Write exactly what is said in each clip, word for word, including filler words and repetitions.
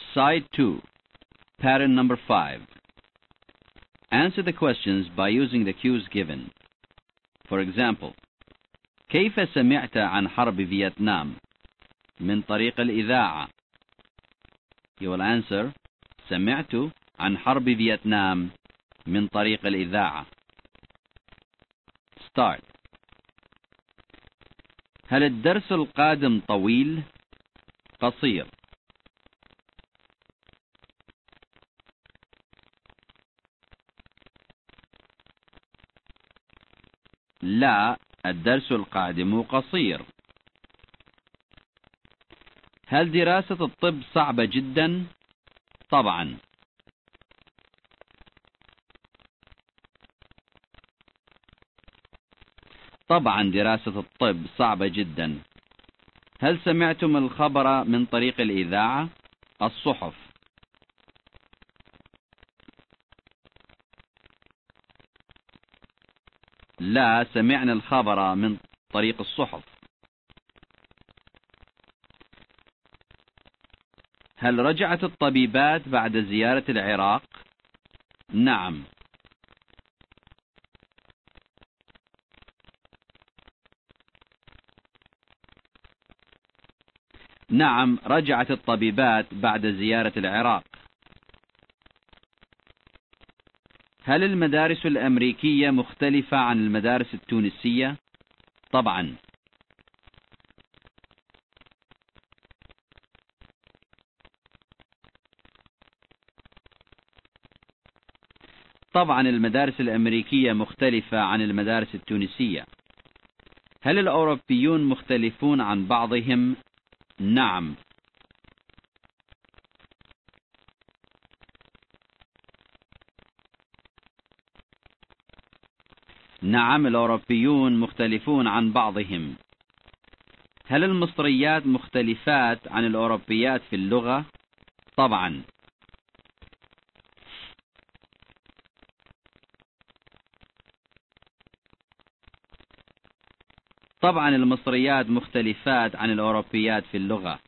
Side two, pattern number five. Answer the questions by using the cues given. For example, كيف سمعت عن حرب فيتنام؟ من طريق الإذاعة. You will answer, سمعت عن حرب فيتنام من طريق الإذاعة. Start. هل الدرس القادم طويل؟ قصير. لا، الدرس القادم قصير. هل دراسة الطب صعبة جدا؟ طبعا. طبعا دراسة الطب صعبة جدا. هل سمعتم الخبر من طريق الإذاعة؟ الصحف. لا، سمعنا الخبر من طريق الصحف. هل رجعت الطبيبات بعد زيارة العراق؟ نعم. نعم، رجعت الطبيبات بعد زيارة العراق. هل المدارس الأمريكية مختلفة عن المدارس التونسية؟ طبعا. طبعا المدارس الأمريكية مختلفة عن المدارس التونسية. هل الأوروبيون مختلفون عن بعضهم؟ نعم. نعم، الأوروبيون مختلفون عن بعضهم. هل المصريات مختلفات عن الأوروبيات في اللغة؟ طبعا. طبعا المصريات مختلفات عن الأوروبيات في اللغة.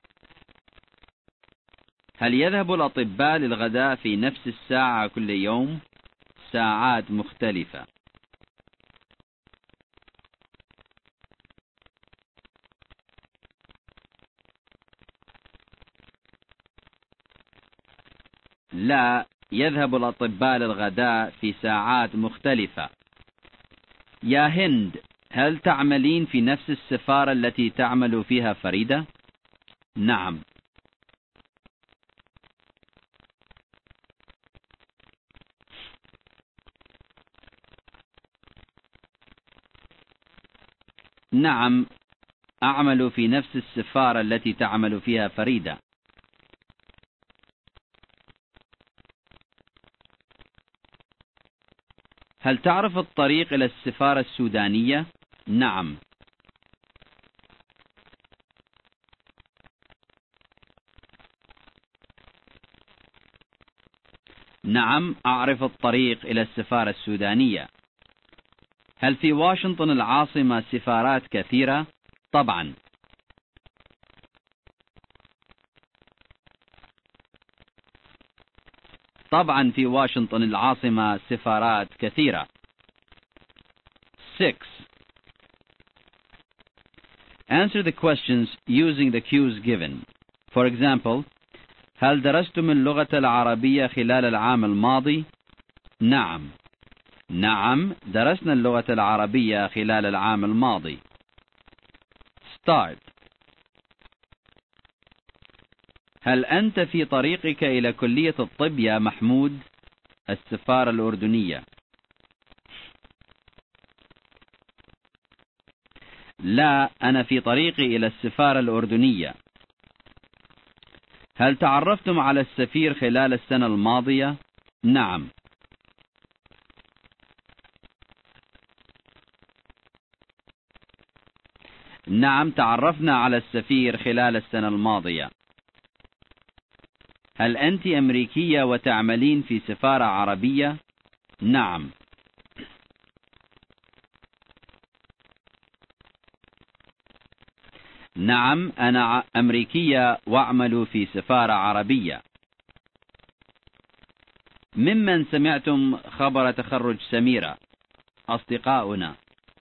هل يذهب الأطباء للغداء في نفس الساعة كل يوم؟ ساعات مختلفة. لا، يذهب الأطباء للغداء في ساعات مختلفة. يا هند، هل تعملين في نفس السفارة التي تعمل فيها فريدة؟ نعم. نعم، أعمل في نفس السفارة التي تعمل فيها فريدة. هل تعرف الطريق إلى السفارة السودانية؟ نعم. نعم، أعرف الطريق إلى السفارة السودانية. هل في واشنطن العاصمة سفارات كثيرة؟ طبعا. طبعا في واشنطن العاصمة سفارات كثيرة. six. Answer the questions using the cues given. For example, هل درستم اللغة العربية خلال العام الماضي؟ نعم. نعم، درسنا اللغة العربية خلال العام الماضي. Start. هل أنت في طريقك إلى كلية الطب يا محمود؟ السفارة الأردنية. لا، أنا في طريقي إلى السفارة الأردنية. هل تعرفتم على السفير خلال السنة الماضية؟ نعم. نعم، تعرفنا على السفير خلال السنة الماضية. هل أنت أمريكية وتعملين في سفارة عربية؟ نعم. نعم، أنا أمريكية وأعمل في سفارة عربية. ممن سمعتم خبر تخرج سميرة؟ أصدقاؤنا.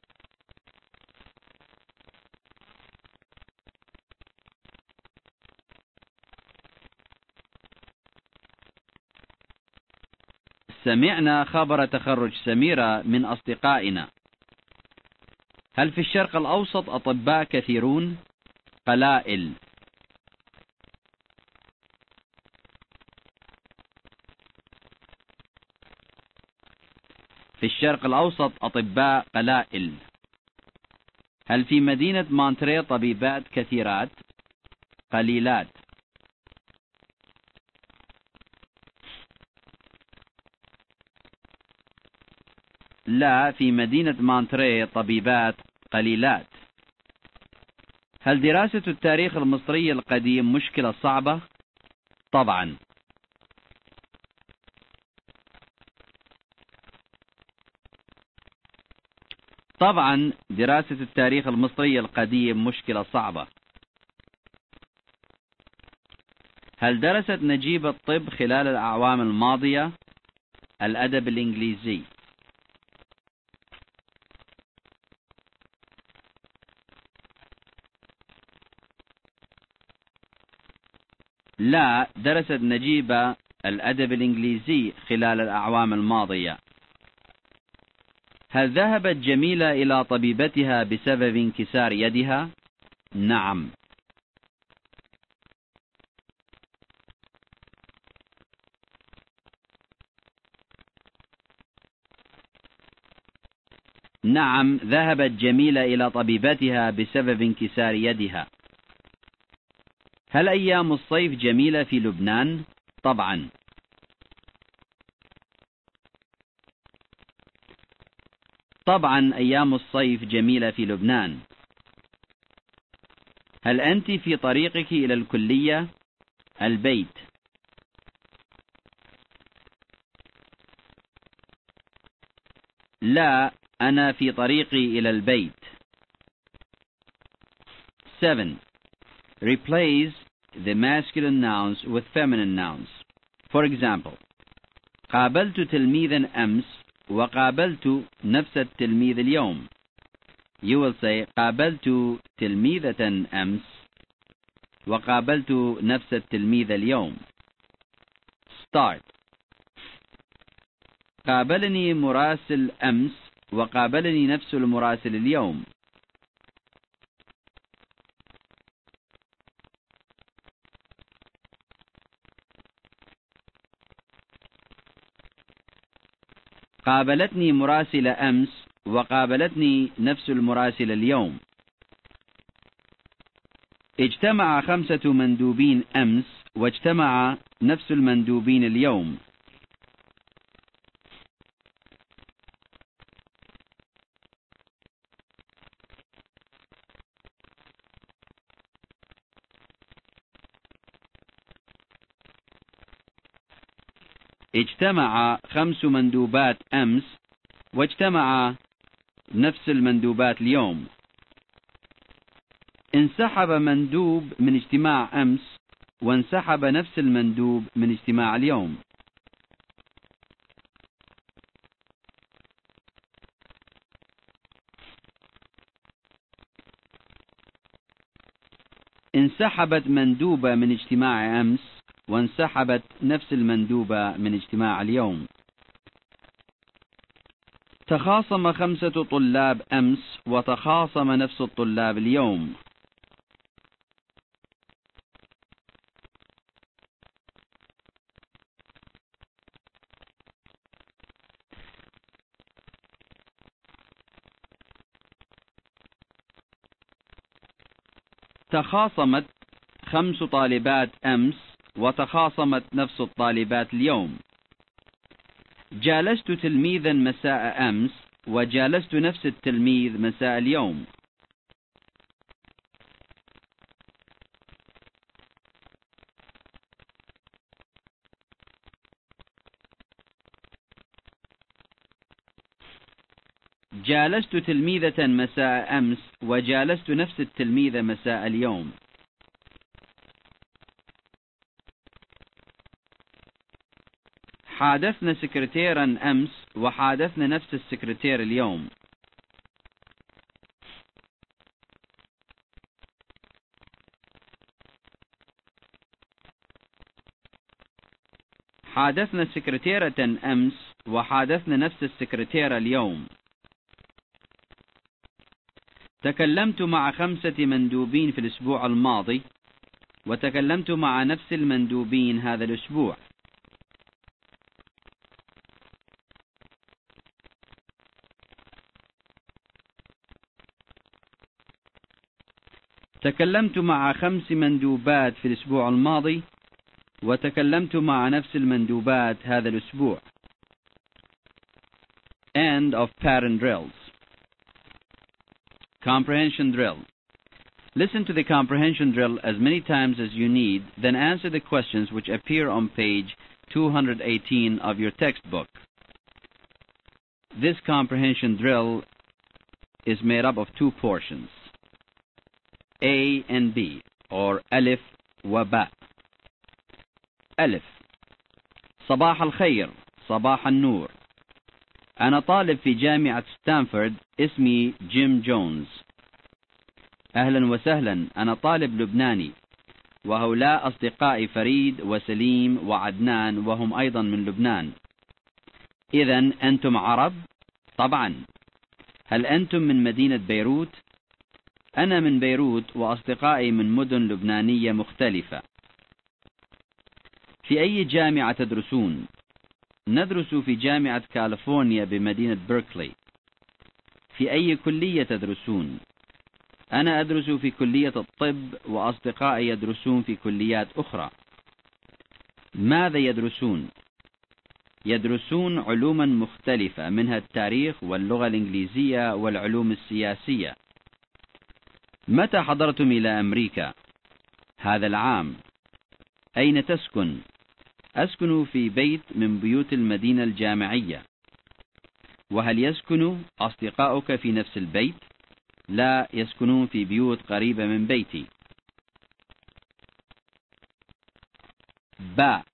سمعنا خبر تخرج سميرة من أصدقائنا. هل في الشرق الأوسط أطباء كثيرون؟ قلائل. في الشرق الأوسط أطباء قلائل. هل في مدينة مونتري طبيبات كثيرات؟ قليلات. لا، في مدينة مونتري طبيبات قليلات. هل دراسة التاريخ المصري القديم مشكلة صعبة؟ طبعا. طبعا دراسة التاريخ المصري القديم مشكلة صعبة. هل درست نجيب الطب خلال الأعوام الماضية؟ الأدب الإنجليزي. لا، درست نجيبة الأدب الإنجليزي خلال الأعوام الماضية. هل ذهبت جميلة إلى طبيبتها بسبب انكسار يدها؟ نعم. نعم، ذهبت جميلة إلى طبيبتها بسبب انكسار يدها. هل أيام الصيف جميلة في لبنان؟ طبعا. طبعا أيام الصيف جميلة في لبنان. هل أنت في طريقك إلى الكلية؟ البيت. لا، أنا في طريقي إلى البيت. seven. Replace the masculine nouns with feminine nouns. For example, قابلت تلميذا أمس وقابلت نفس التلميذ اليوم. You will say قابلت تلميذة أمس وقابلت نفس التلميذ اليوم. Start. قابلني مراسل أمس وقابلني نفس المراسل اليوم. قابلتني مراسلة أمس وقابلتني نفس المراسل اليوم. اجتمع خمسة مندوبين أمس واجتمع نفس المندوبين اليوم. اجتمع خمس مندوبات أمس واجتمع نفس المندوبات اليوم. انسحب مندوب من اجتماع أمس وانسحب نفس المندوب من اجتماع اليوم. انسحبت مندوبة من اجتماع أمس وانسحبت نفس المندوبة من اجتماع اليوم. تخاصم خمسة طلاب أمس وتخاصم نفس الطلاب اليوم. تخاصمت خمس طالبات أمس وتخاصمت نفس الطالبات اليوم. جالست تلميذا مساء أمس وجالست نفس التلميذ مساء اليوم. جالست تلميذة مساء أمس وجالست نفس التلميذة مساء اليوم. حادثنا سكرتيرا أمس وحادثنا نفس السكرتير اليوم. حادثنا سكرتيرة أمس وحادثنا نفس السكرتير اليوم. تكلمت مع خمسة مندوبين في الأسبوع الماضي وتكلمت مع نفس المندوبين هذا الأسبوع. تكلمت مع خمس مندوبات في الأسبوع الماضي وتكلمت مع نفس المندوبات هذا الأسبوع. End of pattern drills. Comprehension drill. Listen to the comprehension drill as many times as you need, then answer the questions which appear on page two hundred eighteen of your textbook. This comprehension drill is made up of two portions, A and B, or ألف وباء. ألف: صباح الخير، صباح النور. أنا طالب في جامعة ستانفورد، اسمي جيم جونز. أهلا وسهلا، أنا طالب لبناني، وهؤلاء أصدقائي فريد وسليم وعدنان، وهم أيضا من لبنان. إذن أنتم عرب؟ طبعا. هل أنتم من مدينة بيروت؟ أنا من بيروت وأصدقائي من مدن لبنانية مختلفة. في أي جامعة تدرسون؟ ندرس في جامعة كاليفورنيا بمدينة بيركلي. في أي كلية تدرسون؟ أنا أدرس في كلية الطب وأصدقائي يدرسون في كليات أخرى. ماذا يدرسون؟ يدرسون علوما مختلفة، منها التاريخ واللغة الإنجليزية والعلوم السياسية. متى حضرتم إلى أمريكا؟ هذا العام. أين تسكن؟ أسكن في بيت من بيوت المدينة الجامعية. وهل يسكن أصدقاؤك في نفس البيت؟ لا، يسكنون في بيوت قريبة من بيتي. باء: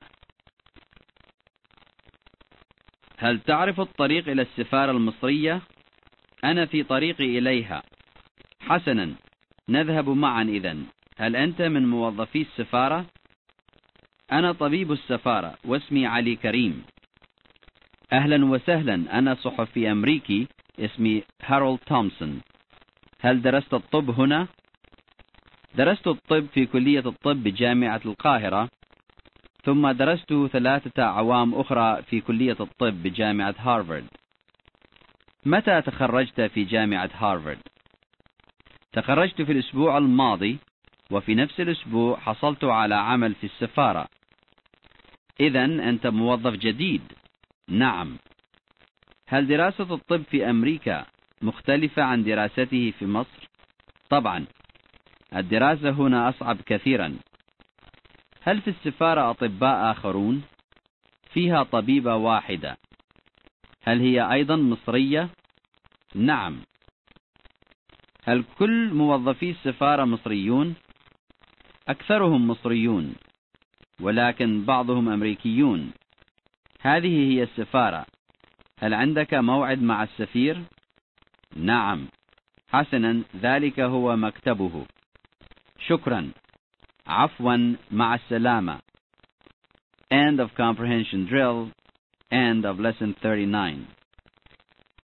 هل تعرف الطريق إلى السفارة المصرية؟ أنا في طريقي إليها. حسنا، نذهب معا إذن. هل أنت من موظفي السفارة؟ أنا طبيب السفارة واسمي علي كريم. أهلا وسهلا، أنا صحفي أمريكي اسمي هارولد تومسون. هل درست الطب هنا؟ درست الطب في كلية الطب بجامعة القاهرة، ثم درست ثلاثة أعوام أخرى في كلية الطب بجامعة هارفارد. متى تخرجت في جامعة هارفارد؟ تخرجت في الأسبوع الماضي، وفي نفس الأسبوع حصلت على عمل في السفارة. إذن أنت موظف جديد. نعم. هل دراسة الطب في أمريكا مختلفة عن دراسته في مصر؟ طبعا، الدراسة هنا أصعب كثيرا. هل في السفارة أطباء آخرون؟ فيها طبيبة واحدة. هل هي أيضا مصرية؟ نعم. هل كل موظفي السفارة مصريون؟ أكثرهم مصريون، ولكن بعضهم أمريكيون. هذه هي السفارة. هل عندك موعد مع السفير؟ نعم. حسنا، ذلك هو مكتبه. شكرا. عفوا، مع السلامة. End of comprehension drill. End of lesson thirty-nine.